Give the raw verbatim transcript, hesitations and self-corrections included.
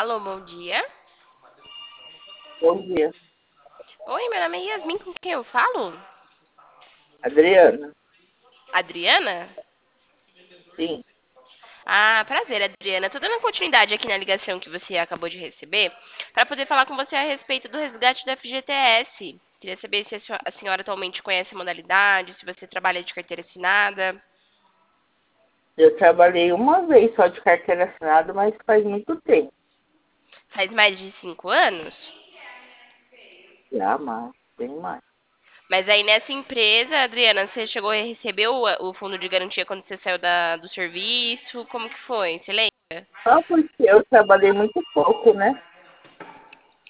Alô, bom dia. Bom dia, Oi, meu nome é Yasmin, com quem eu falo? Adriana. Adriana? Sim, Ah, prazer, Adriana. Tô dando continuidade aqui na ligação que você acabou de receber para poder falar com você a respeito do resgate do F G T S. Queria saber se a senho- a senhora atualmente conhece a modalidade, se você trabalha de carteira assinada. eu trabalhei uma vez só de carteira assinada, mas faz muito tempo. Faz mais de cinco anos? Já mais, bem mais. Mas aí nessa empresa, Adriana, você chegou a receber o, o fundo de garantia quando você saiu da- do serviço? Como que foi? Você lembra? Só porque eu trabalhei muito pouco, né?